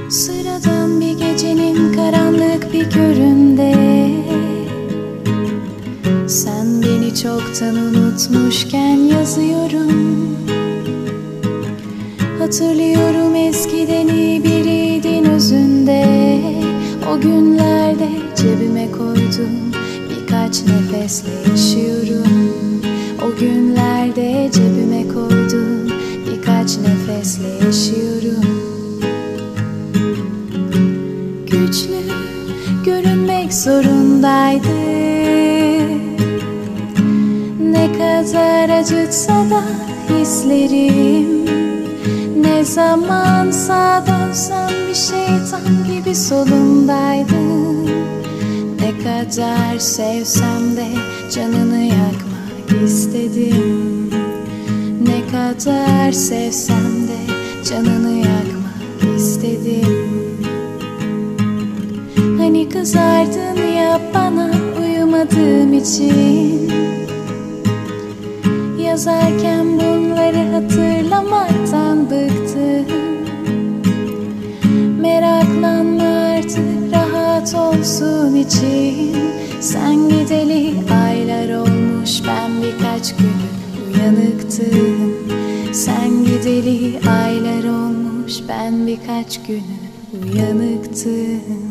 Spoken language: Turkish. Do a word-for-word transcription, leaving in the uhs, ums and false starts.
Sıradan bir gecenin karanlık bir köründe sen beni çoktan unutmuşken yazıyorum. Hatırlıyorum, eskiden iyi biriydin özünde. O günlerde cebime koydum, birkaç nefesle yaşıyorum. O günlerde cebime koydum, birkaç nefesle yaşıyorum. Güçlü görünmek zorundaydı, ne kadar acıtsa da hislerim. Ne zamansa dönsem bir şeytan gibi solumdaydın. Ne kadar sevsem de canını yakmak istedim. Ne kadar sevsem de canını yakmak istedim. Hani kızardın ya bana uyumadığım için. Yazarken bunları hatırlamaktan bıktım. Meraklanma artık, rahat olsun için. Sen gideli aylar olmuş, ben birkaç gün uyanıktım. Sen gideli aylar olmuş, ben birkaç gün uyanıktım.